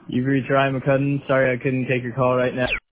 You've reached Ryan McCudden. Sorry I couldn't take your call right now.